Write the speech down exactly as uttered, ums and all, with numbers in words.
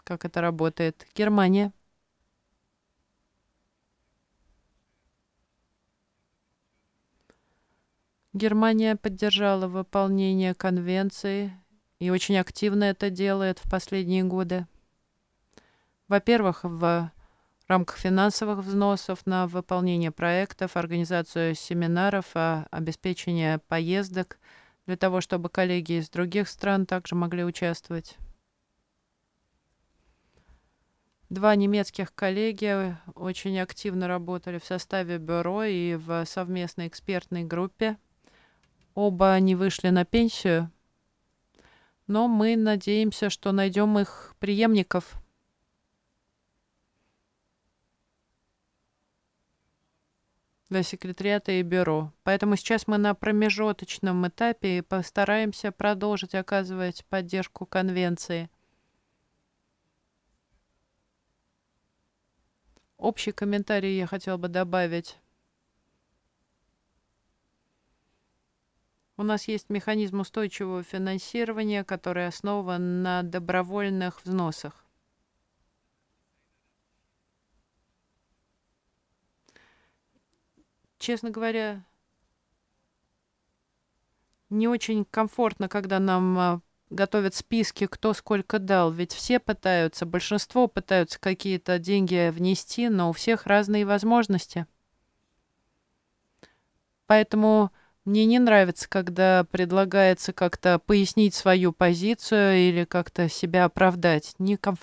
как это работает. Германия. Германия поддержала выполнение конвенции и очень активно это делает в последние годы. Во-первых, в рамках финансовых взносов на выполнение проектов, организацию семинаров, а, обеспечение поездок для того, чтобы коллеги из других стран также могли участвовать. Два немецких коллеги очень активно работали в составе бюро и в совместной экспертной группе. Оба они вышли на пенсию, но мы надеемся, что найдем их преемников. Для секретариата и бюро. Поэтому сейчас мы на промежуточном этапе и постараемся продолжить оказывать поддержку конвенции. Общий комментарий я хотела бы добавить. У нас есть механизм устойчивого финансирования, который основан на добровольных взносах. Честно говоря, не очень комфортно, когда нам а, готовят списки, кто сколько дал. Ведь все пытаются, большинство пытаются какие-то деньги внести, но у всех разные возможности. Поэтому мне не нравится, когда предлагается как-то пояснить свою позицию или как-то себя оправдать. Некомфортно.